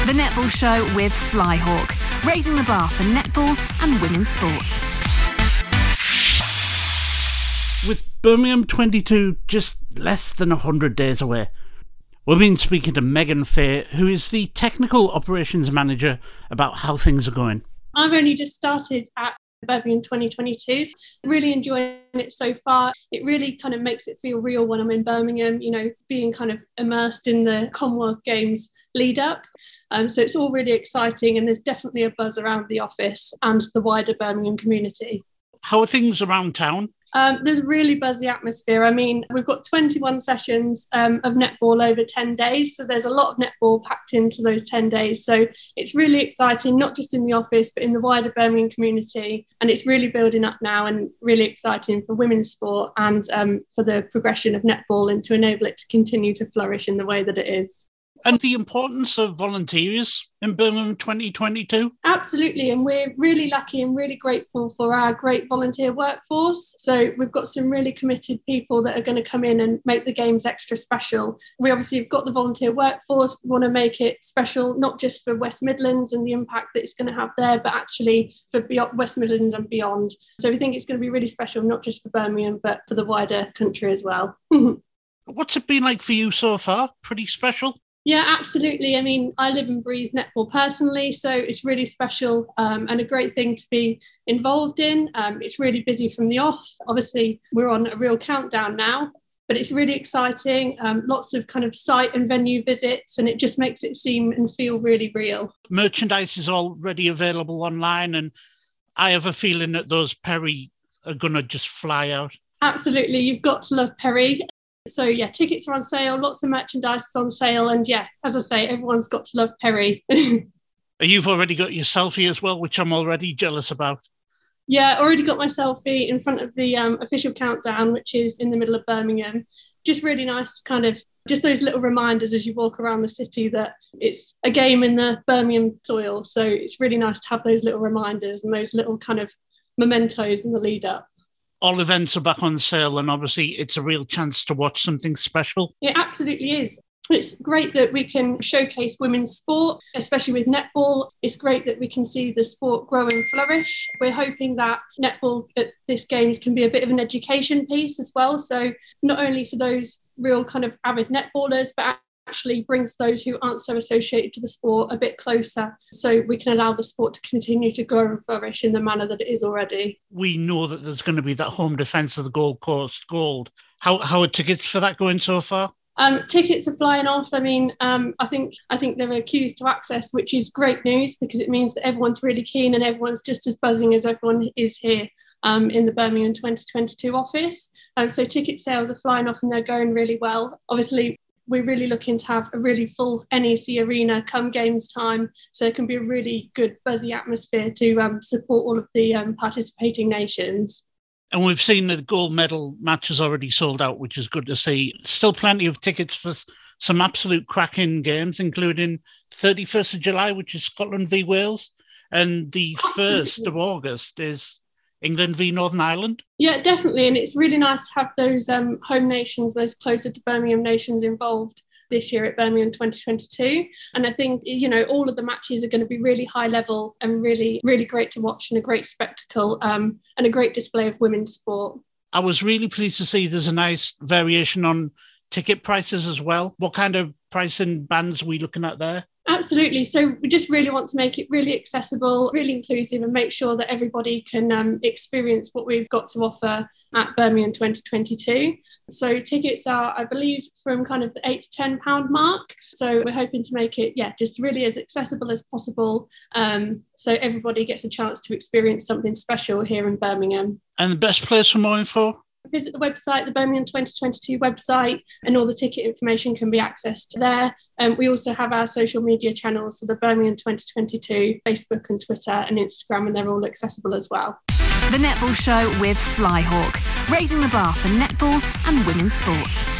The Netball Show with Flyhawk, raising the bar for netball and women's sport. With Birmingham 22 just less than 100 days away, we've been speaking to Megan Fay, who is the Technical Operations Manager, about how things are going. I've only just started at Birmingham 2022. Really enjoying it so far. It really kind of makes it feel real when I'm in Birmingham, you know, being kind of immersed in the Commonwealth Games lead up. So it's all really exciting, and there's definitely a buzz around the office and the wider Birmingham community. How are things around town? There's a really buzzy atmosphere. I mean, we've got 21 sessions of netball over 10 days. So there's a lot of netball packed into those 10 days. So it's really exciting, not just in the office, but in the wider Birmingham community. And it's really building up now and really exciting for women's sport and for the progression of netball and to enable it to continue to flourish in the way that it is. And the importance of volunteers in Birmingham 2022? Absolutely, and we're really lucky and really grateful for our great volunteer workforce. So we've got some really committed people that are going to come in and make the games extra special. We obviously have got the volunteer workforce. We want to make it special, not just for West Midlands and the impact that it's going to have there, but actually for beyond West Midlands and beyond. So we think it's going to be really special, not just for Birmingham, but for the wider country as well. What's it been like for you so far? Pretty special? Yeah, absolutely. I mean, I live and breathe netball personally, so it's really special and a great thing to be involved in. It's really busy from the off. Obviously, we're on a real countdown now, but it's really exciting. Lots of kind of site and venue visits, and it just makes it seem and feel really real. Merchandise is already available online, and I have a feeling that those Perry are going to just fly out. Absolutely. You've got to love Perry. So yeah, tickets are on sale, lots of merchandise is on sale, and yeah, as I say, everyone's got to love Perry. You've already got your selfie as well, which I'm already jealous about. Yeah, already got my selfie in front of the official countdown, which is in the middle of Birmingham. Just really nice to kind of, just those little reminders as you walk around the city that it's a game in the Birmingham soil. So it's really nice to have those little reminders and those little kind of mementos in the lead up. All events are back on sale, and obviously it's a real chance to watch something special. It absolutely is. It's great that we can showcase women's sport, especially with netball. It's great that we can see the sport grow and flourish. We're hoping that netball at this Games can be a bit of an education piece as well. So not only for those real kind of avid netballers, but actually brings those who aren't so associated to the sport a bit closer, so we can allow the sport to continue to grow and flourish in the manner that it is already. We know that there's going to be that home defence of the Gold Coast Gold. How are tickets for that going so far? Tickets are flying off. I mean, I think there are queues to access, which is great news because it means that everyone's really keen and everyone's just as buzzing as everyone is here in the Birmingham 2022 office. So ticket sales are flying off and they're going really well. Obviously, we're really looking to have a really full NEC arena come games time, so it can be a really good buzzy atmosphere to support all of the participating nations. And we've seen the gold medal matches already sold out, which is good to see. Still plenty of tickets for some absolute cracking games, including 31st of July, which is Scotland v Wales, and the 1st of August is England v Northern Ireland? Yeah, definitely. And it's really nice to have those home nations, those closer to Birmingham nations involved this year at Birmingham 2022. And I think, you know, all of the matches are going to be really high level and really, really great to watch and a great spectacle and a great display of women's sport. I was really pleased to see there's a nice variation on ticket prices as well. What kind of pricing bands are we looking at there? Absolutely. So we just really want to make it really accessible, really inclusive, and make sure that everybody can experience what we've got to offer at Birmingham 2022. So tickets are, I believe, from kind of the £8 to £10 mark. So we're hoping to make it, just really as accessible as possible. So everybody gets a chance to experience something special here in Birmingham. And the best place for more info? Visit the website, the Birmingham 2022 website, and all the ticket information can be accessed there. We also have our social media channels, so the Birmingham 2022, Facebook and Twitter and Instagram, and they're all accessible as well. The Netball Show with Flyhawk, raising the bar for netball and women's sport.